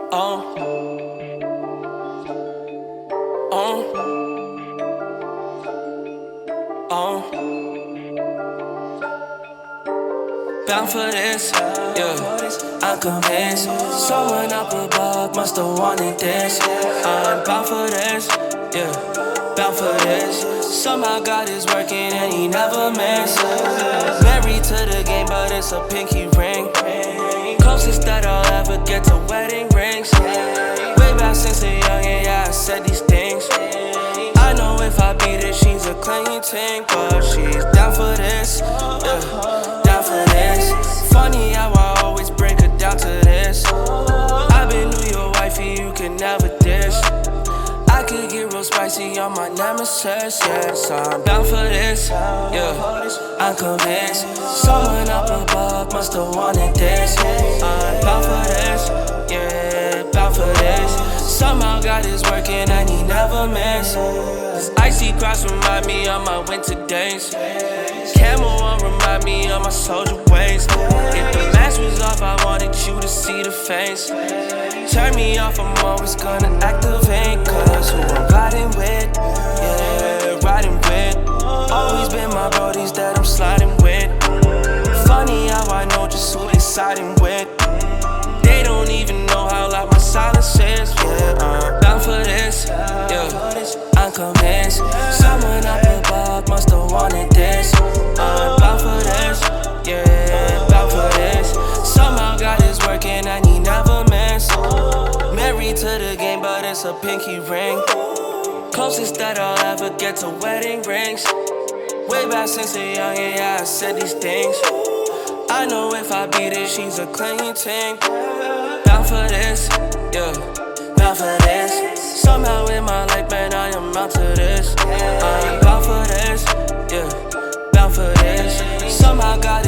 Oh, oh, oh. Bound for this, yeah. I'm convinced someone up above must have wanted this. I'm bound for this, yeah. Bound for this. Somehow God is working and He never misses. Married to the game, but it's a pinky ring. Closest that I'll ever get to wedding rings. Way back since a young age, yeah, I said these things. I know if I beat her, she's a clingy ting, but she's down for this, yeah, down for this. Funny how I always break her down to this. I've been New York wifey, you can never dish. I could get real spicy on my nemesis, yes. I'm down for this, yeah. I'm convinced someone up above must have wanted this. I'm bound for this, yeah, bound for this. Somehow God is working and He never misses. Icy cross remind me of my winter days. Camel on remind me of my soldier ways. If the mask was off, I wanted you to see the face. Turn me off, I'm always gonna activate. Cause who I'm riding with, yeah, riding with. Always been my brodies that I'm sliding with. Funny how I know just who they siding with. They don't even know how loud my silence is, yeah. I'm bound for this, yeah. I'm convinced someone up above must have wanted this. I'm bound for this, yeah, bound for this. Somehow God is working and He never misses. Married to the game, but it's a pinky ring. Closest that I'll ever get to wedding rings. Way back since a young age, yeah, I said these things. I know if I beat her, she's a clingy ting. Bound for this, yeah, bound for this. Somehow in my life, man, I am out to this. I'm bound for this, yeah, bound for this. Somehow God